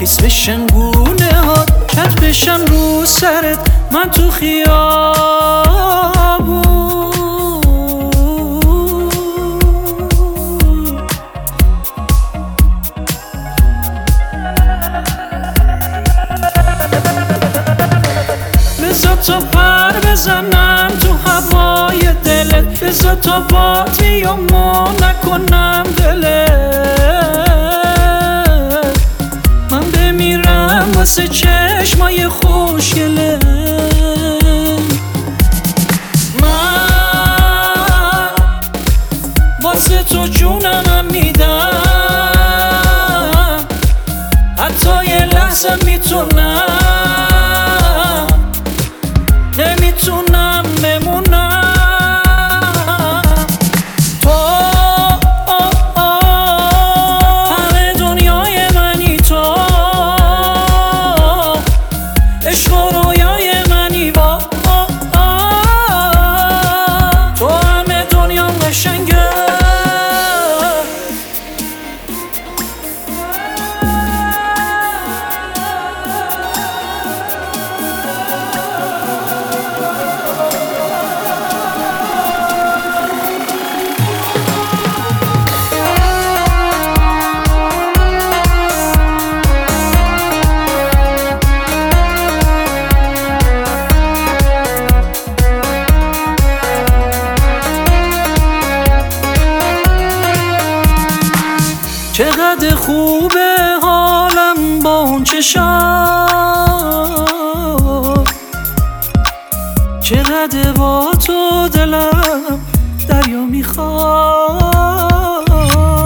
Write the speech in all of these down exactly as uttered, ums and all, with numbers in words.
خیس بشن گونه ها کت بشن رو سرت من تو خیابون بذار تا پر بزنم تو هوای دلت بذار تا باتی و ما نکنم دلت من بمیرم واسه چشمای خوشگله من واسه تو جونم میدم حتی یه لحظه میتونم نمیتونم بمونم تو همه دنیای منی تو عشق و رویای منی با تو همه دنیا قشنگه چقدر خوبه حالم با اون چشام چقدر با تو دلم دریا میخواد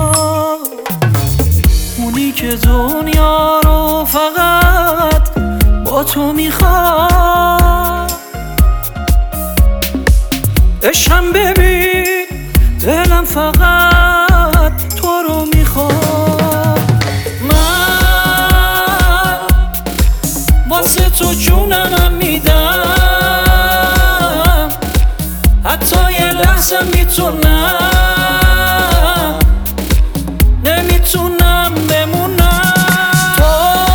اونی که دنیا رو فقط با تو میخواد عشقم ببین دلم فقط تو رو میخواد من واسه تو جونم میدم حتی یه لحظه میتونم نمیتونم بمونم تو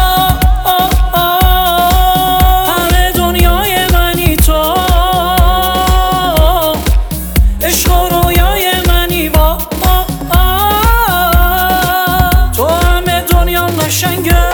همه دنیای منی تو عشق و رویای منی با تو همه دنیا قشنگه